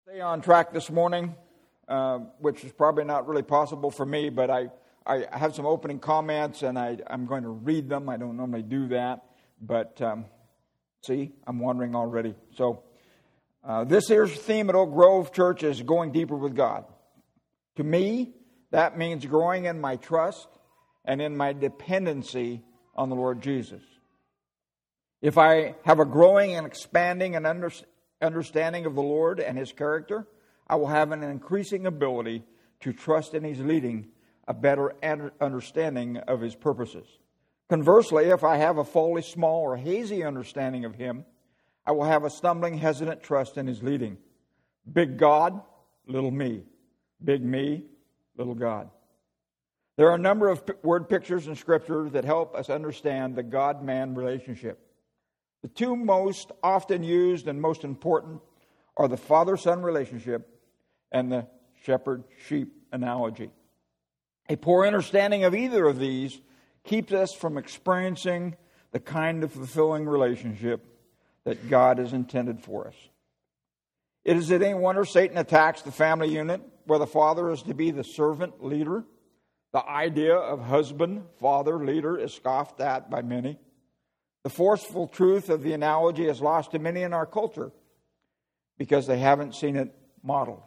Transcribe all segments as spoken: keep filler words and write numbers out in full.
Stay on track this morning, uh, which is probably not really possible for me, but I, I have some opening comments, and I, I'm going to read them. I don't normally do that, but um, see, I'm wondering already. So uh, this year's theme at Oak Grove Church is going deeper with God. To me, that means growing in my trust and in my dependency on the Lord Jesus. If I have a growing and expanding and understanding understanding of the Lord and His character, I will have an increasing ability to trust in His leading, a better understanding of His purposes. Conversely, if I have a faulty, small, or hazy understanding of Him, I will have a stumbling, hesitant trust in His leading. Big God, little me. Big me, little God. There are a number of word pictures in Scripture that help us understand the God-man relationship. The two most often used and most important are the father-son relationship and the shepherd-sheep analogy. A poor understanding of either of these keeps us from experiencing the kind of fulfilling relationship that God has intended for us. It is any wonder Satan attacks the family unit where the father is to be the servant leader. The idea of husband, father, leader is scoffed at by many. The forceful truth of the analogy is lost to many in our culture because they haven't seen it modeled.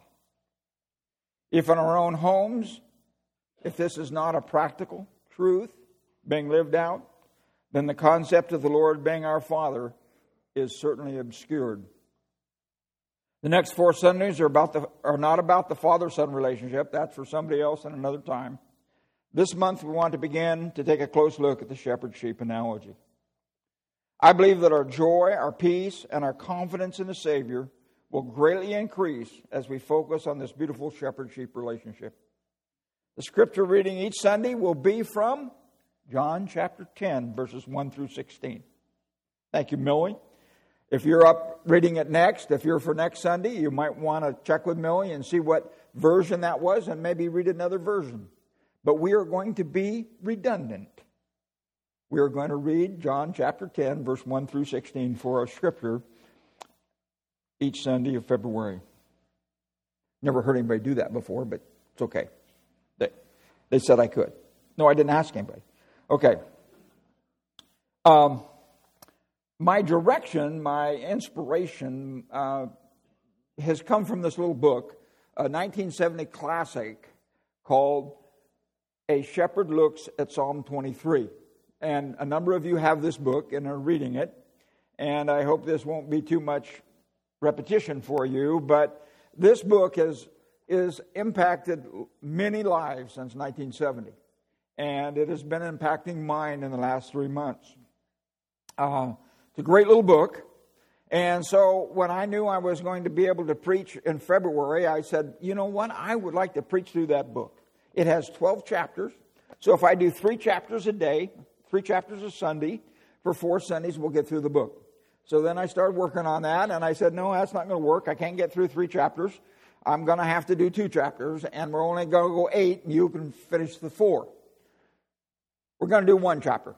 If in our own homes, if this is not a practical truth being lived out, then the concept of the Lord being our Father is certainly obscured. The next four Sundays are about the are not about the father-son relationship. That's for somebody else in another time. This month we want to begin to take a close look at the shepherd-sheep analogy. I believe that our joy, our peace, and our confidence in the Savior will greatly increase as we focus on this beautiful shepherd-sheep relationship. The scripture reading each Sunday will be from John chapter ten, verses one through sixteen. Thank you, Millie. If you're up reading it next, if you're for next Sunday, you might want to check with Millie and see what version that was and maybe read another version. But we are going to be redundant. We are going to read John chapter ten, verse one through sixteen for our scripture each Sunday of February. Never heard anybody do that before, but it's okay. They, they said I could. No, I didn't ask anybody. Okay. Um, my direction, my inspiration uh, has come from this little book, a nineteen seventy classic called A Shepherd Looks at Psalm twenty-three. And a number of you have this book and are reading it. And I hope this won't be too much repetition for you. But this book has is impacted many lives since nineteen seventy. And it has been impacting mine in the last three months. Uh, it's a great little book. And so when I knew I was going to be able to preach in February, I said, you know what? I would like to preach through that book. It has twelve chapters. So if I do three chapters a day, Three chapters a Sunday, for four Sundays, we'll get through the book. So then I started working on that, and I said, no, that's not going to work. I can't get through three chapters. I'm going to have to do two chapters, and we're only going to go eight, and you can finish the four. We're going to do one chapter.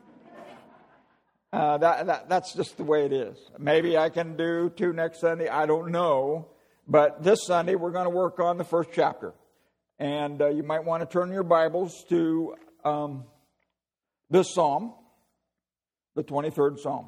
Uh, that, that, that's just the way it is. Maybe I can do two next Sunday. I don't know. But this Sunday, we're going to work on the first chapter. And uh, you might want to turn your Bibles to Um, This psalm, the twenty-third Psalm.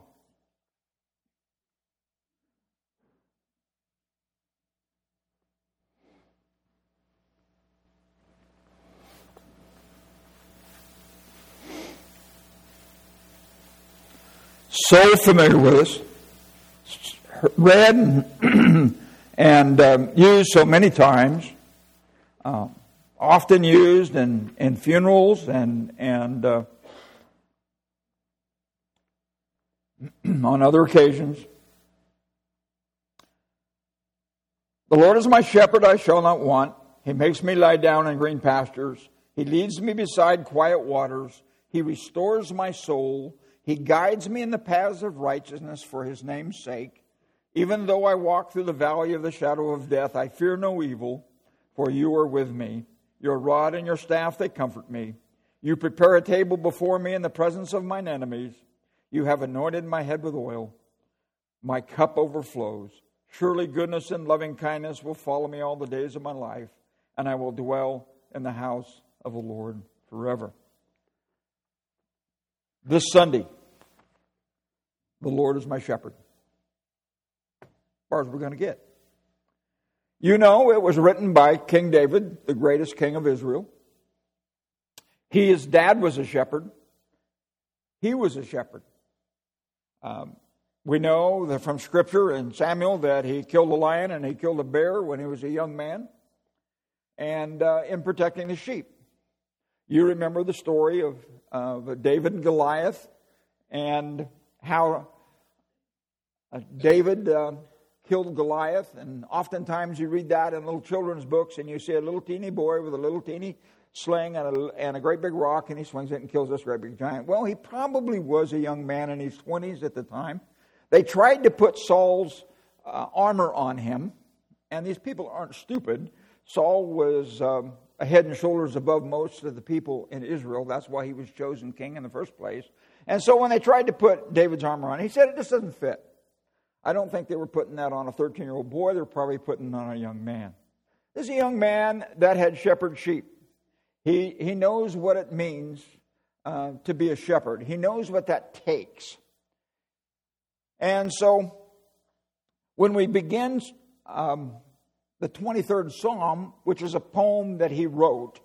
So familiar with us, read and, and um, used so many times, um, often used in, in funerals and and. Uh, On other occasions, the Lord is my shepherd, I shall not want. He makes me lie down in green pastures. He leads me beside quiet waters. He restores my soul. He guides me in the paths of righteousness for His name's sake. Even though I walk through the valley of the shadow of death, I fear no evil, for you are with me. Your rod and your staff, they comfort me. You prepare a table before me in the presence of mine enemies. You have anointed my head with oil. My cup overflows. Surely goodness and loving kindness will follow me all the days of my life, and I will dwell in the house of the Lord forever. This Sunday, the Lord is my shepherd. As far as we're going to get. You know, it was written by King David, the greatest king of Israel. He, his dad was a shepherd. He was a shepherd. Um, we know that from Scripture and Samuel that he killed a lion and he killed a bear when he was a young man, and uh, in protecting the sheep. You remember the story of, of David and Goliath, and how uh, David uh, killed Goliath, and oftentimes you read that in little children's books, and you see a little teeny boy with a little teeny sling and a, and a great big rock, and he swings it and kills this great big giant. Well, he probably was a young man in his twenties at the time. They tried to put Saul's uh, armor on him, and these people aren't stupid. Saul was um, a head and shoulders above most of the people in Israel. That's why he was chosen king in the first place. And so when they tried to put David's armor on, he said, it just doesn't fit. I don't think they were putting that on a thirteen-year-old boy. They were probably putting it on a young man. This is a young man that had shepherded sheep. He, he knows what it means uh, to be a shepherd. He knows what that takes. And so when we begin um, the twenty-third Psalm, which is a poem that he wrote,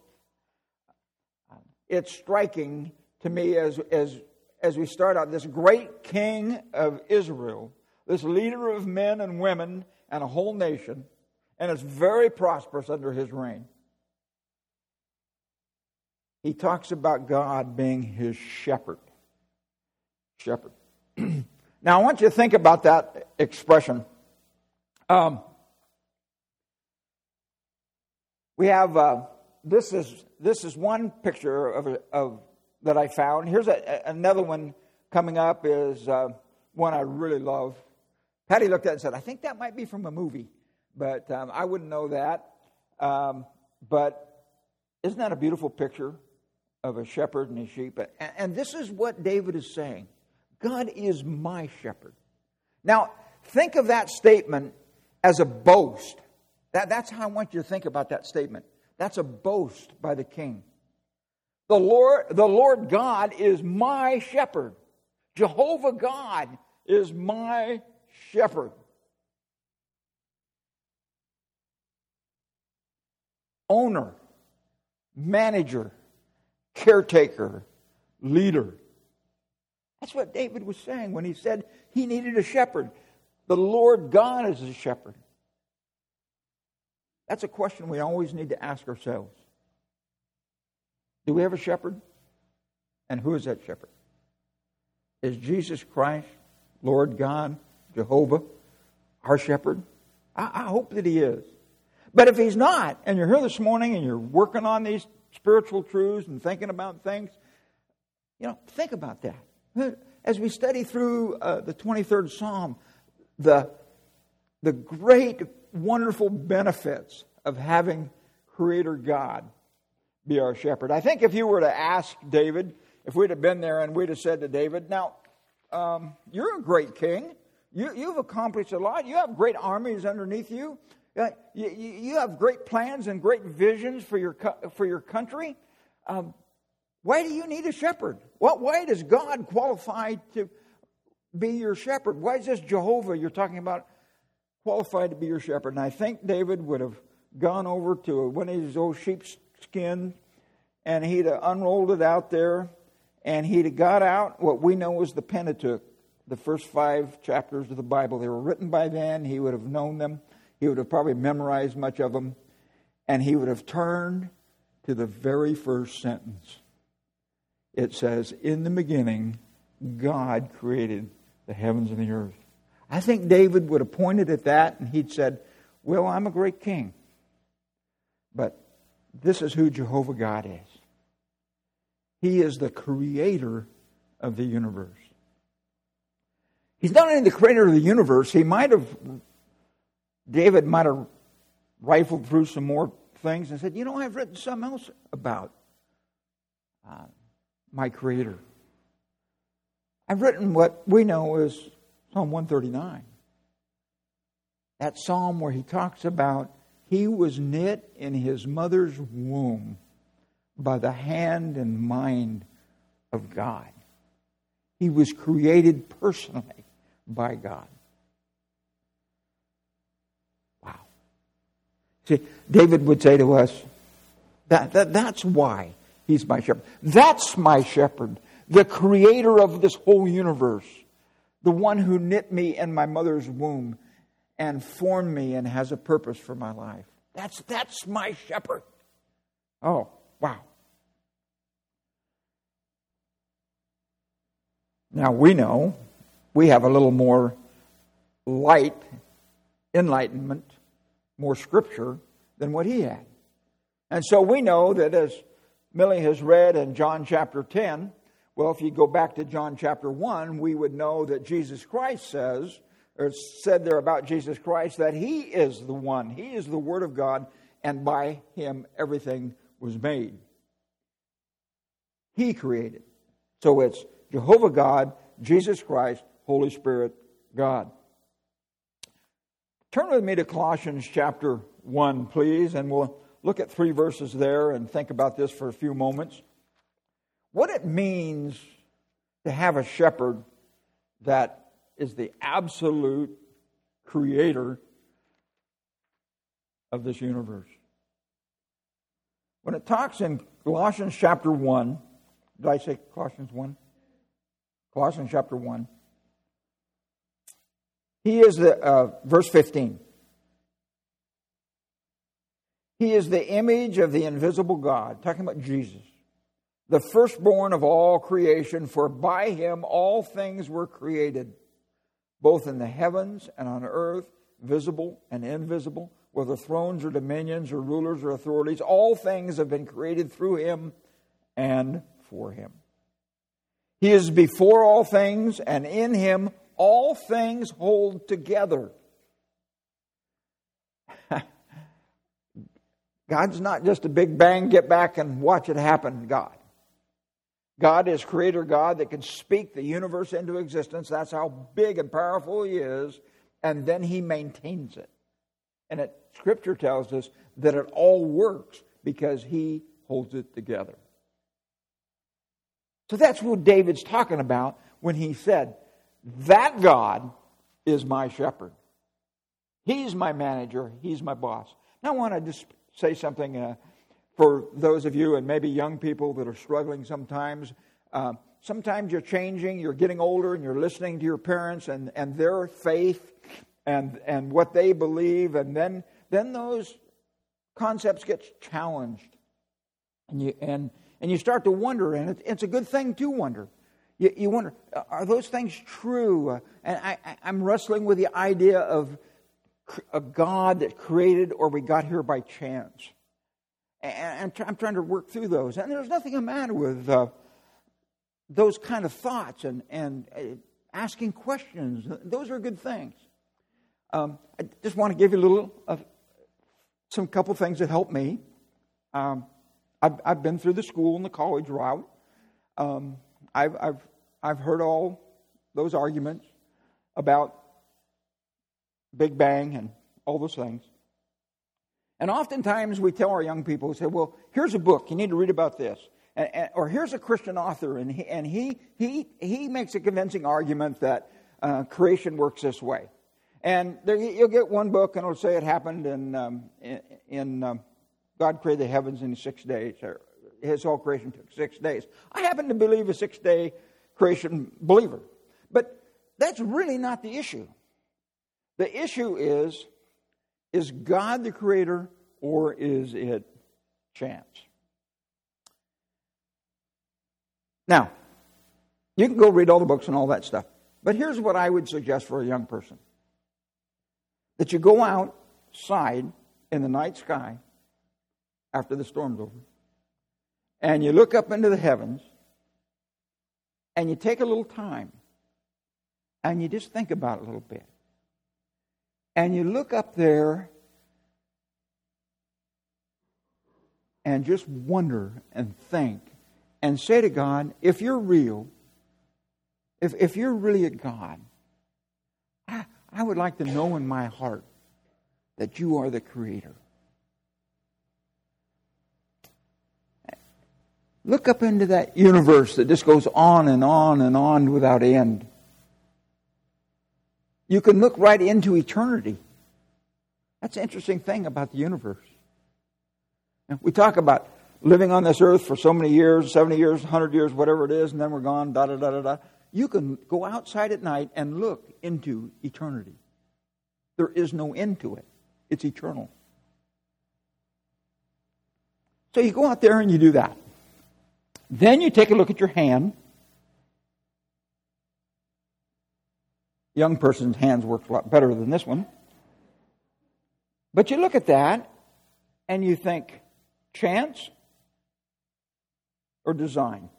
it's striking to me as, as, as we start out, this great king of Israel, this leader of men and women and a whole nation, and it's very prosperous under his reign. He talks about God being his shepherd. Shepherd. Now, I want you to think about that expression. Um, we have, uh, this is this is one picture of, of that I found. Here's a, another one coming up is uh, one I really love. Patty looked at it and said, I think that might be from a movie, but um, I wouldn't know that. Um, but isn't that a beautiful picture of a shepherd and his sheep? And, and this is what David is saying. God is my shepherd. Now, think of that statement as a boast. That, that's how I want you to think about that statement. That's a boast by the king. The Lord, the Lord God is my shepherd. Jehovah God is my shepherd. Owner, manager, caretaker, leader. That's what David was saying when he said he needed a shepherd. The Lord God is a shepherd. That's a question we always need to ask ourselves. Do we have a shepherd? And who is that shepherd? Is Jesus Christ, Lord God, Jehovah, our shepherd? I, I hope that he is. But if he's not, and you're here this morning and you're working on these spiritual truths and thinking about things, you know, think about that. As we study through uh, the twenty-third Psalm, the, the great, wonderful benefits of having Creator God be our shepherd. I think if you were to ask David, if we'd have been there and we'd have said to David, now, um, you're a great king. You, you've accomplished a lot. You have great armies underneath you. You, you, you have great plans and great visions for your, for your country. Um, Why do you need a shepherd? What? Why does God qualify to be your shepherd? Why is this Jehovah you're talking about qualified to be your shepherd? And I think David would have gone over to one of his old sheepskin and he'd have unrolled it out there and he'd have got out what we know as the Pentateuch, the first five chapters of the Bible. They were written by then. He would have known them. He would have probably memorized much of them. And he would have turned to the very first sentence. It says, in the beginning, God created the heavens and the earth. I think David would have pointed at that and he'd said, well, I'm a great king. But this is who Jehovah God is. He is the creator of the universe. He's not only the creator of the universe, he might have, David might have rifled through some more things and said, you know, I've written something else about uh, my Creator. I've written what we know as Psalm one thirty-nine. that psalm where he talks about he was knit in his mother's womb by the hand and mind of God. He was created personally by God. Wow. See, David would say to us, that, that that's why he's my shepherd. That's my shepherd, the creator of this whole universe, the one who knit me in my mother's womb and formed me and has a purpose for my life. That's, that's my shepherd. Oh, wow. Now we know we have a little more light, enlightenment, more scripture than what he had. And so we know that as Millie has read in John chapter ten, well, if you go back to John chapter one, we would know that Jesus Christ says, or said there about Jesus Christ, that he is the one, he is the Word of God, and by him everything was made. He created. So it's Jehovah God, Jesus Christ, Holy Spirit, God. Turn with me to Colossians chapter one, please, and we'll look at three verses there and think about this for a few moments. What it means to have a shepherd that is the absolute creator of this universe. When it talks in Colossians chapter one, did I say Colossians one? Colossians chapter one. He is the, uh, verse fifteen. He is the image of the invisible God, talking about Jesus, the firstborn of all creation, for by him all things were created, both in the heavens and on earth, visible and invisible, whether thrones or dominions or rulers or authorities. All things have been created through him and for him. He is before all things, and in him all things hold together. God's not just a big bang, get back and watch it happen God. God is creator God that can speak the universe into existence. That's how big and powerful he is. And then he maintains it. And it, Scripture tells us that it all works because he holds it together. So that's what David's talking about when he said, that God is my shepherd. He's my manager. He's my boss. Now I want to just say something uh, for those of you and maybe young people that are struggling sometimes. Uh, sometimes you're changing, you're getting older, and you're listening to your parents and, and their faith and and what they believe, and then then those concepts get challenged, and you and and you start to wonder, and it, it's a good thing to wonder. You, you wonder, are those things true? Uh, and I, I, I'm wrestling with the idea of a God that created, or we got here by chance. And I'm trying to work through those. And there's nothing the matter with uh, those kind of thoughts and, and uh, asking questions. Those are good things. Um, I just want to give you a little of some couple things that help me. Um, I've, I've been through the school and the college route. Um, I've, I've, I've heard all those arguments about Big Bang and all those things. And oftentimes we tell our young people, we say, well, here's a book, you need to read about this. And, and, or here's a Christian author, and he and he he, he makes a convincing argument that uh, creation works this way. And there, you'll get one book, and it'll say it happened in, um, in, in um, God created the heavens in six days, or his whole creation took six days. I happen to believe a six-day creation believer. But that's really not the issue. The issue is, is God the creator, or is it chance? Now, you can go read all the books and all that stuff. But here's what I would suggest for a young person. That you go outside in the night sky after the storm's over, and you look up into the heavens, and you take a little time, and you just think about it a little bit. And you look up there and just wonder and think and say to God, if you're real, if, if you're really a God, I, I would like to know in my heart that you are the creator. Look up into that universe that just goes on and on and on without end. You can look right into eternity. That's the interesting thing about the universe. We talk about living on this earth for so many years, seventy years, one hundred years, whatever it is, and then we're gone, da da da da da. You can go outside at night and look into eternity. There is no end to it. It's eternal. So you go out there and you do that. Then you take a look at your hand. Young person's hands work a lot better than this one. But you look at that and you think, chance or design?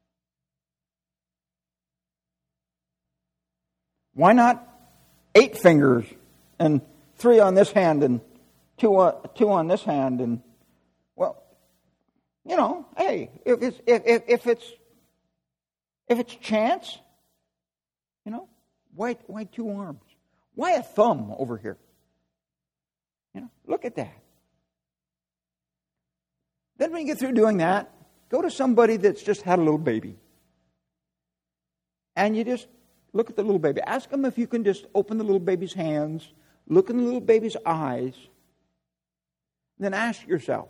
Why not eight fingers and three on this hand and two on, two on this hand? And well, you know, hey, if it's if, if, if it's if it's chance, you know, why why two arms? Why a thumb over here? You know, look at that. Then when you get through doing that, go to somebody that's just had a little baby. And you just look at the little baby. Ask them if you can just open the little baby's hands, look in the little baby's eyes, then ask yourself,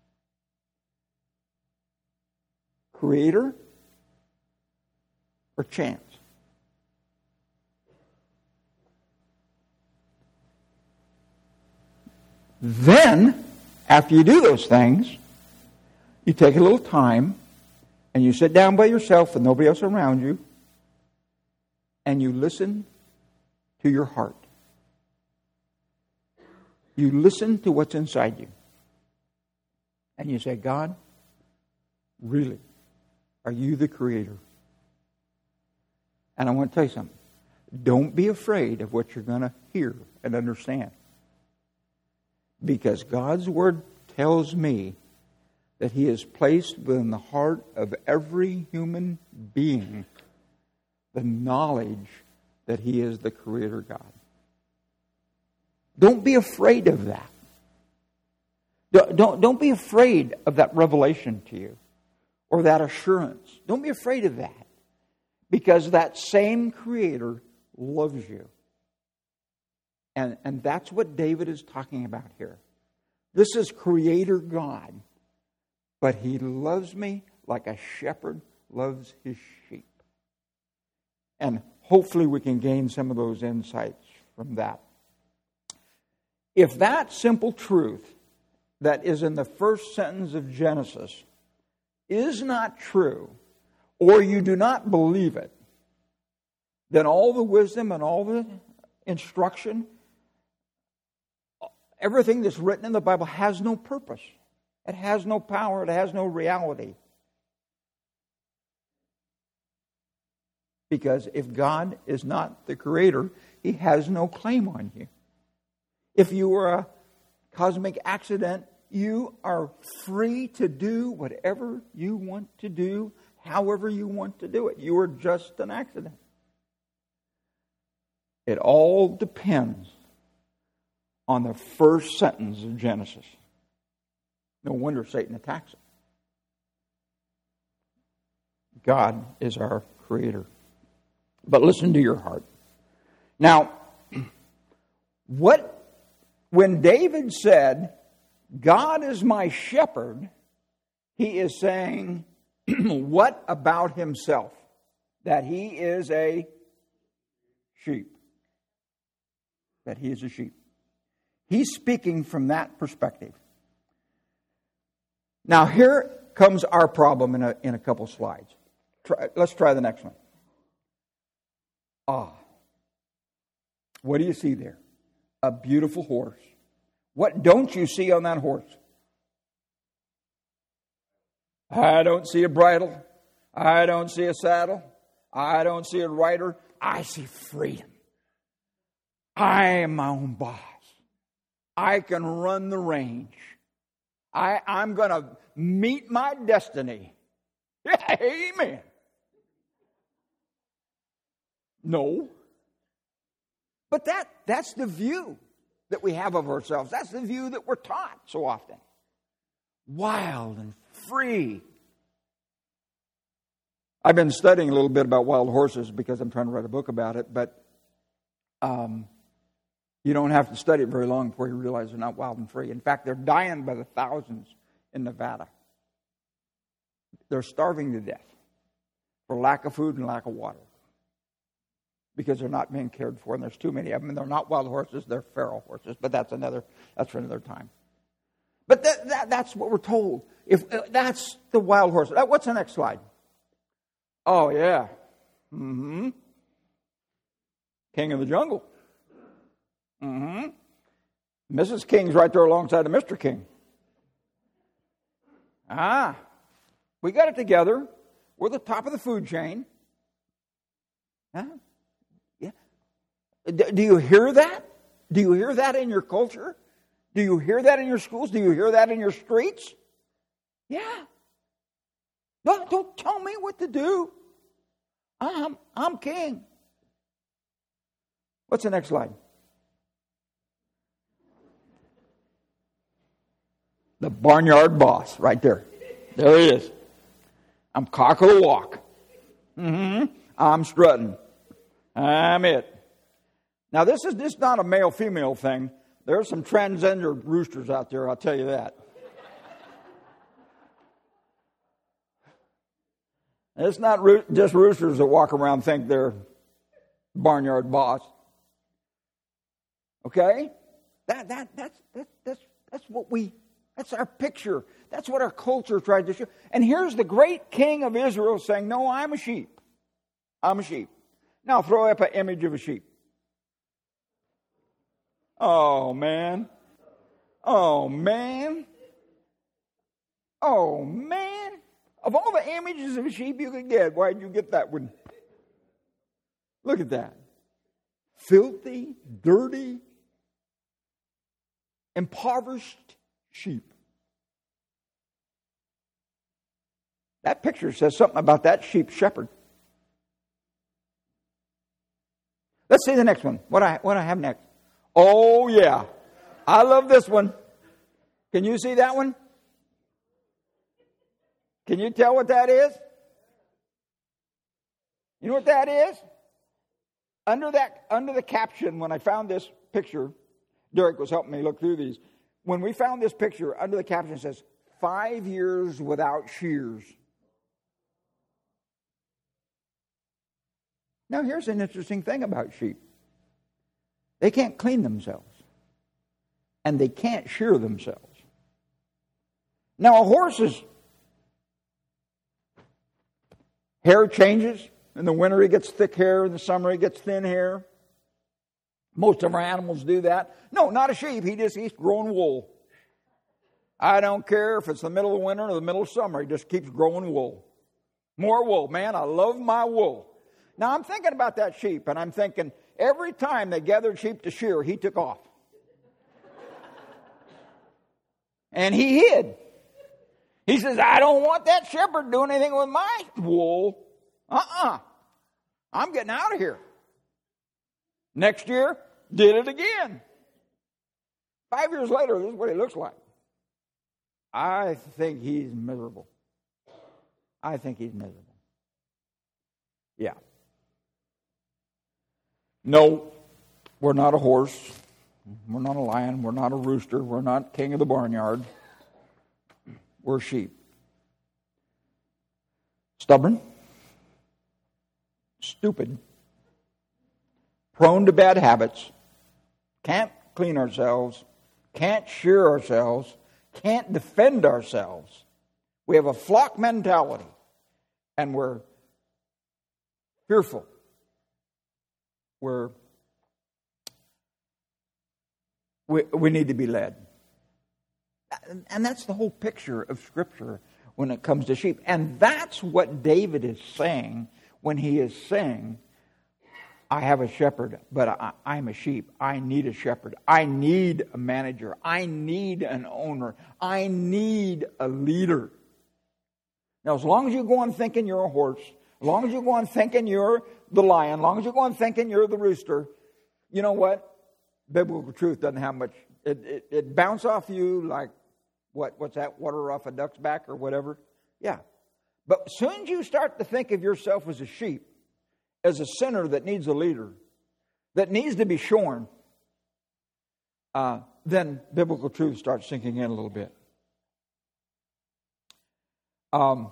creator or chance? Then, after you do those things, you take a little time and you sit down by yourself with nobody else around you and you listen to your heart. You listen to what's inside you. And you say, God, really, are you the creator? And I want to tell you something. Don't be afraid of what you're going to hear and understand. Because God's Word tells me that He has placed within the heart of every human being the knowledge that He is the Creator God. Don't be afraid of that. Don't, don't, don't be afraid of that revelation to you or that assurance. Don't be afraid of that. Because that same Creator loves you. And, and that's what David is talking about here. This is Creator God. But He loves me like a shepherd loves his sheep. And hopefully we can gain some of those insights from that. If that simple truth that is in the first sentence of Genesis is not true, or you do not believe it, then all the wisdom and all the instruction, everything that's written in the Bible has no purpose. It has no power. It has no reality. Because if God is not the Creator, He has no claim on you. If you were a cosmic accident, you are free to do whatever you want to do, however you want to do it. You are just an accident. It all depends on the first sentence of Genesis. No wonder Satan attacks it. God is our Creator. But listen to your heart. Now, what when David said, God is my shepherd, he is saying, what about himself? That he is a sheep. That he is a sheep. He's speaking from that perspective. Now, here comes our problem in a, in a couple slides. Try, let's try the next one. Ah. What do you see there? A beautiful horse. What don't you see on that horse? I don't see a bridle. I don't see a saddle. I don't see a rider. I see freedom. I am my own boss. I can run the range. I, I'm going to meet my destiny. Amen. No. But that, that's the view that we have of ourselves. That's the view that we're taught so often. Wild and free. I've been studying a little bit about wild horses because I'm trying to write a book about it, but um, you don't have to study it very long before you realize they're not wild and free. In fact, they're dying by the thousands in Nevada. They're starving to death for lack of food and lack of water because they're not being cared for, and there's too many of them. And they're not wild horses; they're feral horses. But that's another that's for another time. But that, that, that's what we're told. If uh, that's the wild horse. Uh, what's the next slide? Oh yeah, mm-hmm. King of the jungle. Mm-hmm. Missus King's right there alongside of Mister King. Ah, we got it together. We're the top of the food chain. Huh? Yeah. D- do you hear that? Do you hear that in your culture? Do you hear that in your schools? Do you hear that in your streets? Yeah. Don't, don't tell me what to do. I'm, I'm king. What's the next slide? The barnyard boss, right there. There he is. I'm cock of the walk. Mm-hmm. I'm strutting. I'm it. Now, this is just not a male-female thing. There are some transgender roosters out there, I'll tell you that. It's not ro- just roosters that walk around and think they're barnyard boss. Okay? That that that's that's that's that's what we that's our picture. That's what our culture tried to show. And here's the great king of Israel saying, "No, I'm a sheep. I'm a sheep." Now throw up an image of a sheep. Oh man. Oh man. Oh man. Of all the images of a sheep you could get, why'd you get that one? Look at that. Filthy, dirty, impoverished sheep. That picture says something about that sheep shepherd. Let's see the next one. What I what I have next. Oh yeah. I love this one. Can you see that one? Can you tell what that is? You know what that is? Under that, under the caption, when I found this picture, Derek was helping me look through these. When we found this picture, under the caption it says, five years without shears. Now here's an interesting thing about sheep. They can't clean themselves. And they can't shear themselves. Now a horse's hair changes. In the winter, he gets thick hair. In the summer, he gets thin hair. Most of our animals do that. No, not a sheep. He just keeps growing wool. I don't care if it's the middle of winter or the middle of summer. He just keeps growing wool. More wool. Man, I love my wool. Now, I'm thinking about that sheep, and I'm thinking, every time they gathered sheep to shear, he took off. And he hid. He says, I don't want that shepherd doing anything with my wool. Uh-uh. I'm getting out of here. Next year, did it again. Five years later, this is what he looks like. I think he's miserable. I think he's miserable. Yeah. No, we're not a horse. We're not a lion. We're not a rooster. We're not king of the barnyard. We're sheep. Stubborn. Stupid. Prone to bad habits. Can't clean ourselves. Can't shear ourselves. Can't defend ourselves. We have a flock mentality. And we're fearful. We're we, we need to be led. And that's the whole picture of Scripture when it comes to sheep. And that's what David is saying when he is saying, I have a shepherd, but I, I'm a sheep. I need a shepherd. I need a manager. I need an owner. I need a leader. Now, as long as you go on thinking you're a horse, as long as you go on thinking you're the lion, as long as you go on thinking you're the rooster, you know what? biblical truth doesn't have much. It, it, it bounces off you like, what? what's that, water off a duck's back or whatever? Yeah. But as soon as you start to think of yourself as a sheep, as a sinner that needs a leader, that needs to be shorn, uh, then biblical truth starts sinking in a little bit. Um,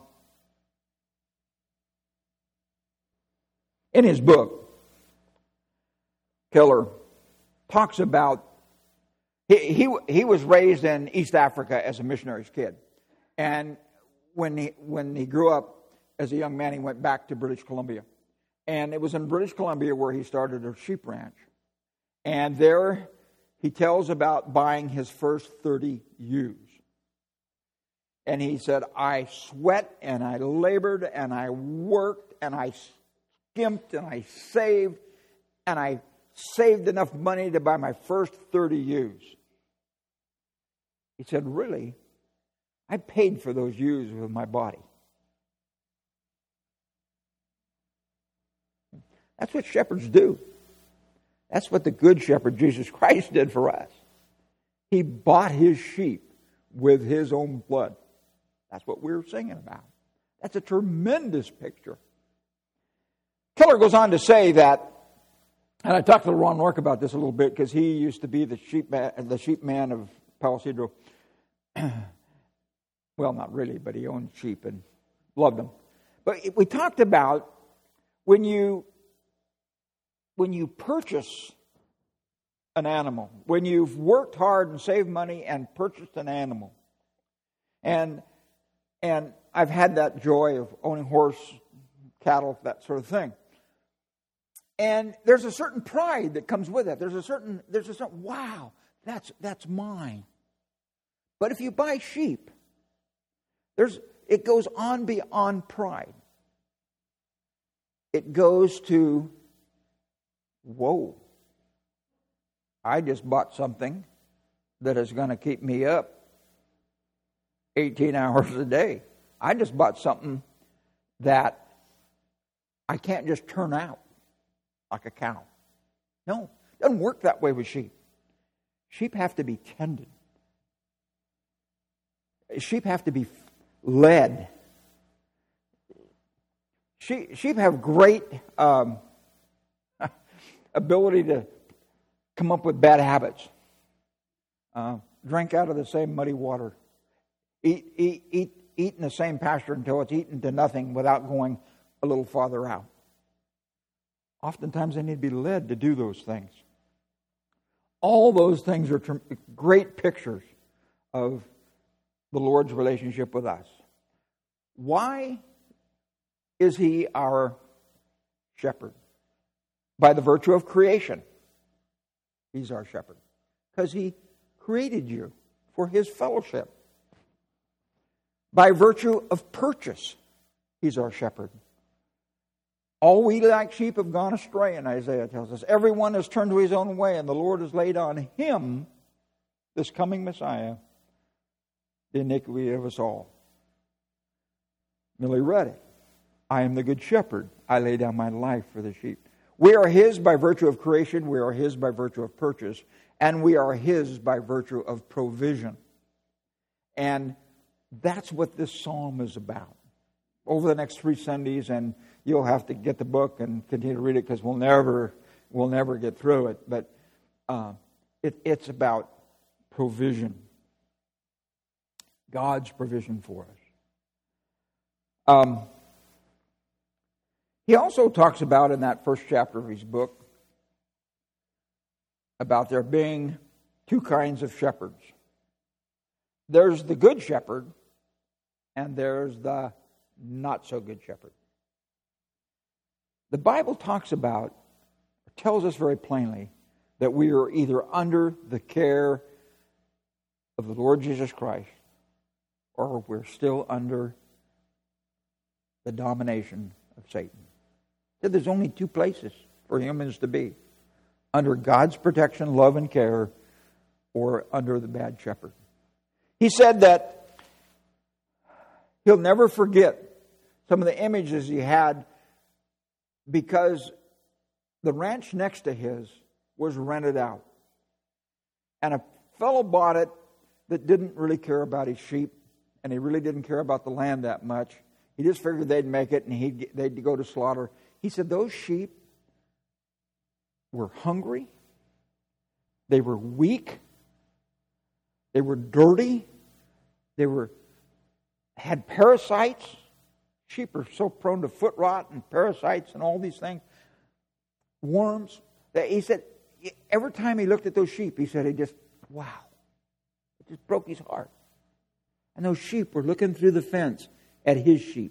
in his book, Keller talks about he, he he was raised in East Africa as a missionary's kid, and when he when he grew up as a young man, he went back to British Columbia, and it was in British Columbia where he started a sheep ranch, and there he tells about buying his first thirty ewes. And he said, I sweat and I labored and I worked and I skimped and I saved and I saved enough money to buy my first thirty ewes. He said, really? I paid for those ewes with my body. That's what shepherds do. That's what the good shepherd, Jesus Christ, did for us. He bought his sheep with his own blood. That's what we're singing about. That's a tremendous picture. Keller goes on to say that, and I talked to Ron Nork about this a little bit because he used to be the sheep man, the sheep man of Palo Cedro. Well, not really, but he owned sheep and loved them. But we talked about when you when you purchase an animal, when you've worked hard and saved money and purchased an animal, and And I've had that joy of owning horse, cattle, that sort of thing. And there's a certain pride that comes with it. There's a certain, there's a certain, wow, that's that's mine. But if you buy sheep, there's it goes on beyond pride. It goes to, whoa, I just bought something that is going to keep me up eighteen hours a day. I just bought something that I can't just turn out like a cow. No, it doesn't work that way with sheep. Sheep have to be tended. Sheep have to be led. Sheep, sheep have great um, ability to come up with bad habits. Uh, drink out of the same muddy water. Eat, eat, eat, eat in the same pasture until it's eaten to nothing without going a little farther out. Oftentimes they need to be led to do those things. All those things are great pictures of the Lord's relationship with us. Why is He our shepherd? By the virtue of creation, He's our shepherd. Because He created you for His fellowship. By virtue of purchase, He's our shepherd. All we like sheep have gone astray, and Isaiah tells us. Everyone has turned to his own way, and the Lord has laid on Him, this coming Messiah, the iniquity of us all. Millie read it. I am the good shepherd. I lay down my life for the sheep. We are His by virtue of creation. We are His by virtue of purchase. And we are His by virtue of provision. And that's what this psalm is about. Over the next three Sundays, and you'll have to get the book and continue to read it because we'll never, we'll never get through it. But uh, it, it's about provision. God's provision for us. Um, he also talks about in that first chapter of his book about there being two kinds of shepherds. There's the good shepherd, and there's the not so good shepherd. The Bible talks about, tells us very plainly, that we are either under the care of the Lord Jesus Christ, or we're still under the domination of Satan. So there's only two places for humans to be: under God's protection, love, and care, or under the bad shepherd. He said that he'll never forget some of the images he had because the ranch next to his was rented out. And a fellow bought it that didn't really care about his sheep, and he really didn't care about the land that much. He just figured they'd make it and he'd, they'd go to slaughter. He said those sheep were hungry, they were weak, they were dirty, they were had parasites. Sheep are so prone to foot rot and parasites and all these things. Worms. He said every time he looked at those sheep, he said he just, wow. It just broke his heart. And those sheep were looking through the fence at his sheep.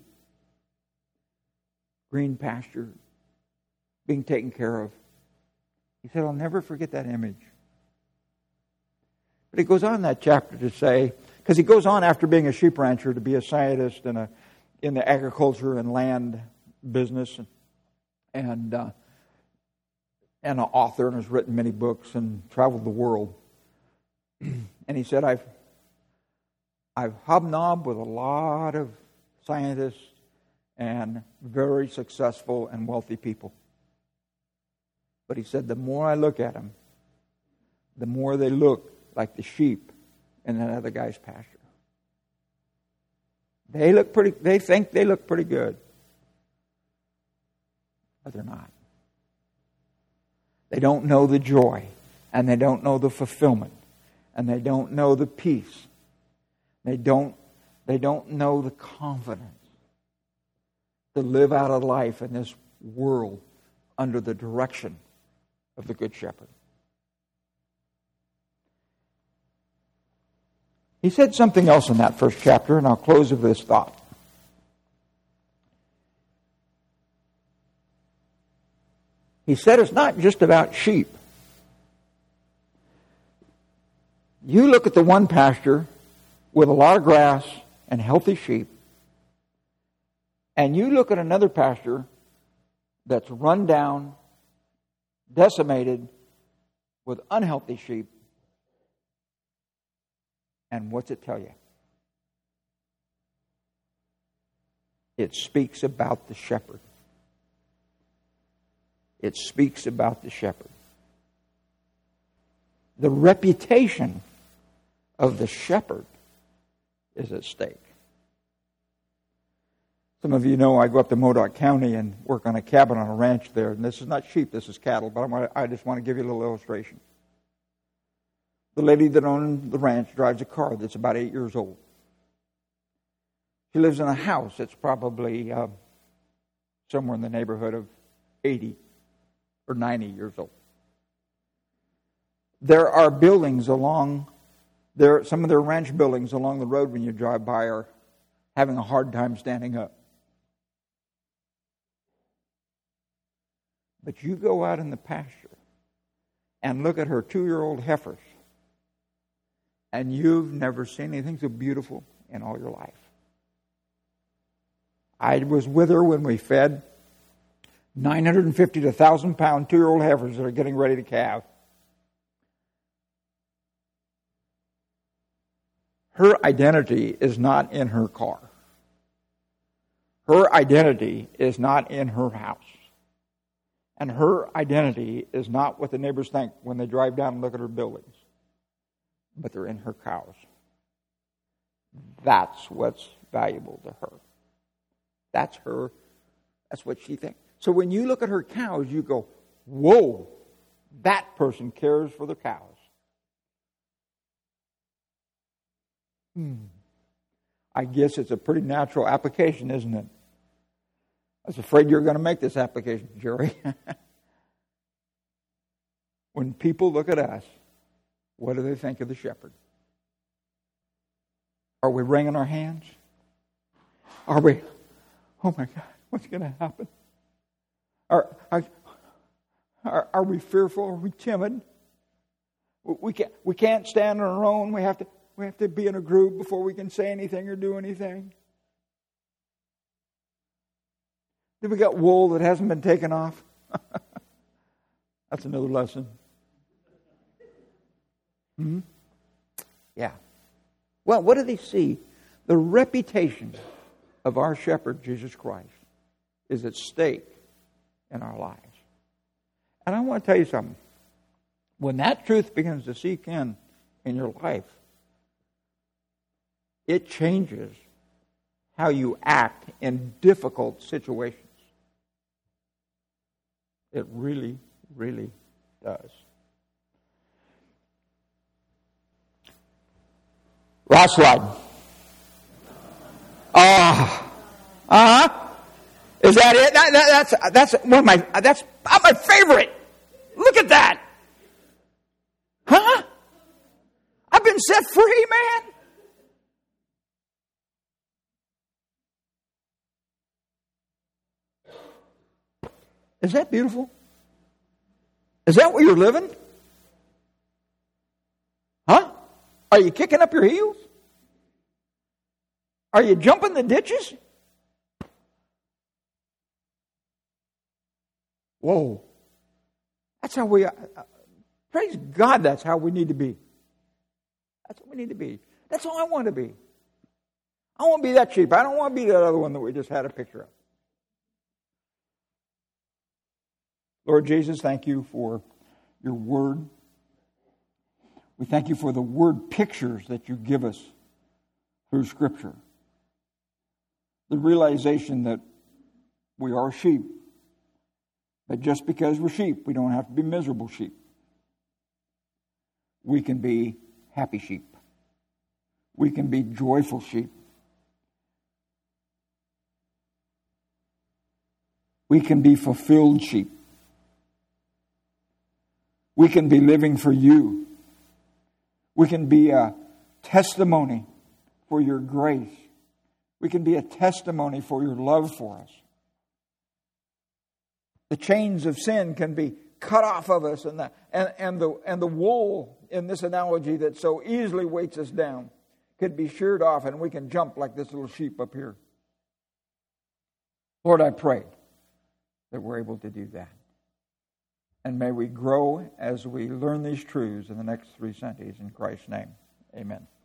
Green pasture, being taken care of. He said, I'll never forget that image. But he goes on in that chapter to say, because he goes on after being a sheep rancher to be a scientist and a, in the agriculture and land business, and and, uh, and an author, and has written many books and traveled the world. And he said, I've I've hobnobbed with a lot of scientists and very successful and wealthy people. But he said, the more I look at them, the more they look like the sheep in that other guy's pasture. They look pretty, they think they look pretty good. But they're not. They don't know the joy, and they don't know the fulfillment, and they don't know the peace. They don't, they don't know the confidence to live out a life in this world under the direction of the Good Shepherd. He said something else in that first chapter, and I'll close with this thought. He said it's not just about sheep. You look at the one pasture with a lot of grass and healthy sheep, and you look at another pasture that's run down, decimated, with unhealthy sheep, and what's it tell you? It speaks about the shepherd. It speaks about the shepherd. The reputation of the shepherd is at stake. Some of you know I go up to Modoc County and work on a cabin on a ranch there. And this is not sheep, this is cattle, but I, I just want to give you a little illustration. The lady that owns the ranch drives a car that's about eight years old. She lives in a house that's probably uh, somewhere in the neighborhood of eighty or ninety years old. There are buildings along there, some of their ranch buildings along the road when you drive by are having a hard time standing up. But you go out in the pasture and look at her two-year-old heifers, and you've never seen anything so beautiful in all your life. I was with her when we fed nine hundred fifty to one thousand pound two-year-old heifers that are getting ready to calve. Her identity is not in her car. Her identity is not in her house. And her identity is not what the neighbors think when they drive down and look at her buildings. But they're in her cows. That's what's valuable to her. That's her, that's what she thinks. So when you look at her cows, you go, whoa, that person cares for the cows. Hmm. I guess it's a pretty natural application, isn't it? I was afraid you were going to make this application, Jerry. When people look at us, what do they think of the shepherd? Are we wringing our hands? Are we, oh my God, what's going to happen? Are, are, are, are we fearful? Are we timid? We can't, we can't stand on our own. We have to, we have to be in a group before we can say anything or do anything. Then we got wool that hasn't been taken off. That's another lesson. Hmm? Yeah. Well, what do they see? The reputation of our shepherd, Jesus Christ, is at stake in our lives. And I want to tell you something. When that truth begins to seep in in your life. It changes how you act in difficult situations. It really, really does. Last slide. Ah, uh, uh-huh. Is that it? That, that, that's that's one of my that's my favorite. Look at that. Huh? I've been set free, man. Is that beautiful? Is that where you're living? Huh? Are you kicking up your heels? Are you jumping the ditches? Whoa. That's how we, uh, praise God, that's how we need to be. That's what we need to be. That's how I want to be. I want to be that cheap. I don't want to be that other one that we just had a picture of. Lord Jesus, thank you for your word. We thank you for the word pictures that you give us through Scripture. The realization that we are sheep. But just because we're sheep, we don't have to be miserable sheep. We can be happy sheep. We can be joyful sheep. We can be fulfilled sheep. We can be living for you. We can be a testimony for your grace. We can be a testimony for your love for us. The chains of sin can be cut off of us, and the, and, and, the, and the wool in this analogy that so easily weights us down could be sheared off, and we can jump like this little sheep up here. Lord, I pray that we're able to do that. And may we grow as we learn these truths in the next three Sundays. In Christ's name, amen.